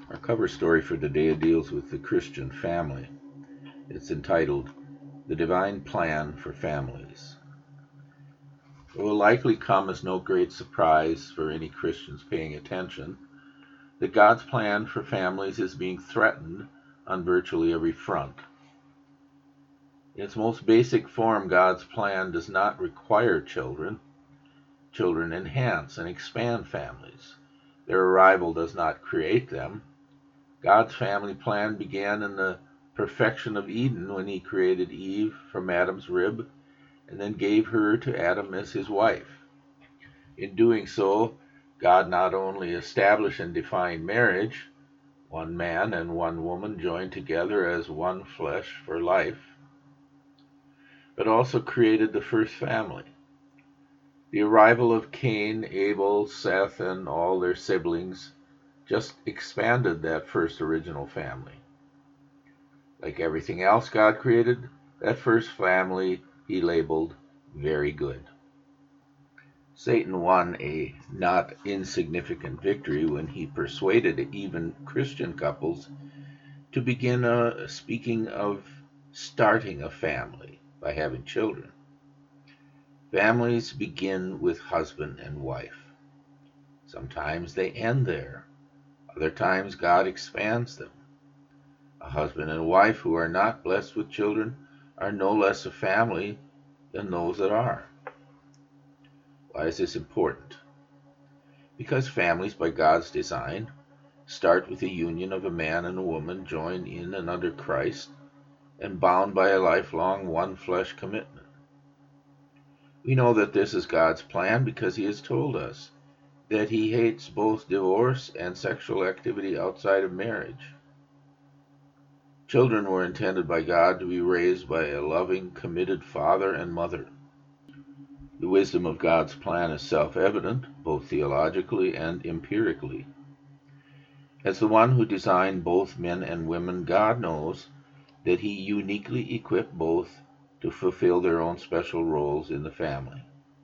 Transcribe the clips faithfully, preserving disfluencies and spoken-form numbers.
Our cover story for today deals with the Christian family. It's entitled, The Divine Plan for Families. It will likely come as no great surprise for any Christians paying attention that God's plan for families is being threatened on virtually every front. In its most basic form, God's plan does not require children. Children enhance and expand families. Their arrival does not create them. God's family plan began in the perfection of Eden when he created Eve from Adam's rib and then gave her to Adam as his wife. In doing so, God not only established and defined marriage, one man and one woman joined together as one flesh for life, but also created the first family. The arrival of Cain, Abel, Seth, and all their siblings just expanded that first original family. Like everything else God created, that first family he labeled very good. Satan won a not insignificant victory when he persuaded even Christian couples to begin uh, speaking of starting a family by having children. Families begin with husband and wife. Sometimes they end there. Other times God expands them. A husband and wife who are not blessed with children are no less a family than those that are. Why is this important? Because families, by God's design, start with the union of a man and a woman joined in and under Christ and bound by a lifelong one-flesh commitment. We know that this is God's plan because he has told us that he hates both divorce and sexual activity outside of marriage. Children were intended by God to be raised by a loving, committed father and mother. The wisdom of God's plan is self-evident, both theologically and empirically. As the one who designed both men and women, God knows that he uniquely equipped both to fulfill their own special roles in the family.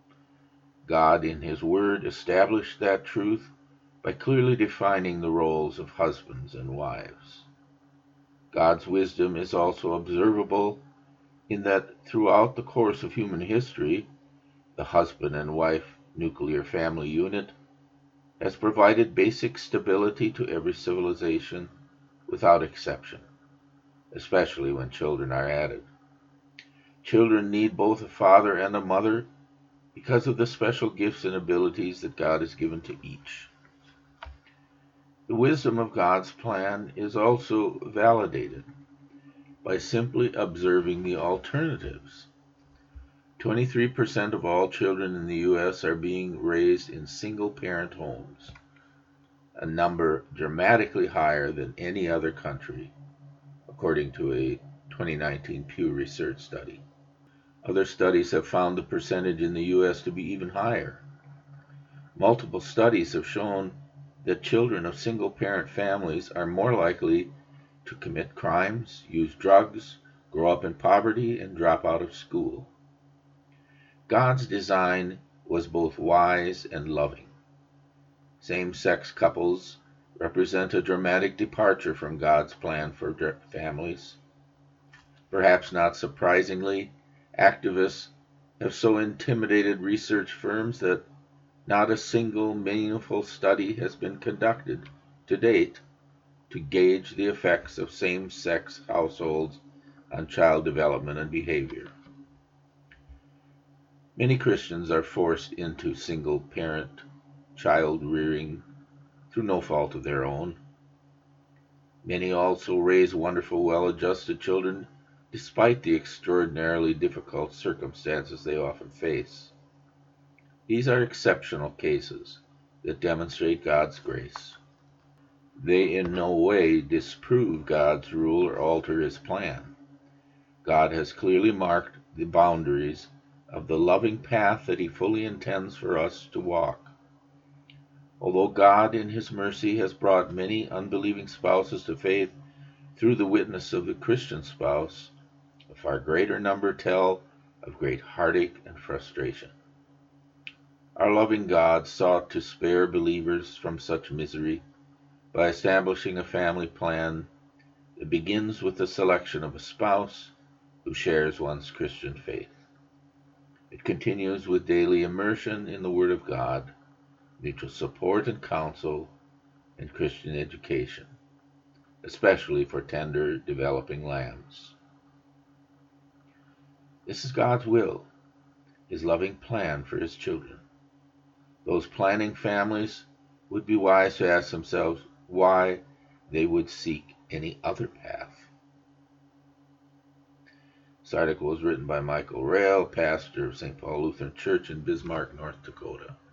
God, in his word, established that truth by clearly defining the roles of husbands and wives. God's wisdom is also observable in that throughout the course of human history, the husband and wife nuclear family unit has provided basic stability to every civilization without exception, especially when children are added. Children need both a father and a mother because of the special gifts and abilities that God has given to each. The wisdom of God's plan is also validated by simply observing the alternatives. twenty-three percent of all children in the U S are being raised in single-parent homes, a number dramatically higher than any other country, according to a twenty nineteen Pew Research study. Other studies have found the percentage in the U S to be even higher. Multiple studies have shown that children of single-parent families are more likely to commit crimes, use drugs, grow up in poverty, and drop out of school. God's design was both wise and loving. Same-sex couples represent a dramatic departure from God's plan for families. Perhaps not surprisingly, activists have so intimidated research firms that not a single meaningful study has been conducted to date to gauge the effects of same-sex households on child development and behavior. Many Christians are forced into single-parent child rearing through no fault of their own. Many also raise wonderful, well-adjusted children despite the extraordinarily difficult circumstances they often face. These are exceptional cases that demonstrate God's grace. They in no way disprove God's rule or alter his plan. God has clearly marked the boundaries of the loving path that he fully intends for us to walk. Although God in his mercy has brought many unbelieving spouses to faith through the witness of the Christian spouse, a far greater number tell of great heartache and frustration. Our loving God sought to spare believers from such misery by establishing a family plan that begins with the selection of a spouse who shares one's Christian faith. It continues with daily immersion in the Word of God, mutual support and counsel, and Christian education, especially for tender, developing lambs. This is God's will, His loving plan for His children. Those planning families would be wise to ask themselves why they would seek any other path. This article was written by Michael Rail, pastor of Saint Paul Lutheran Church in Bismarck, North Dakota.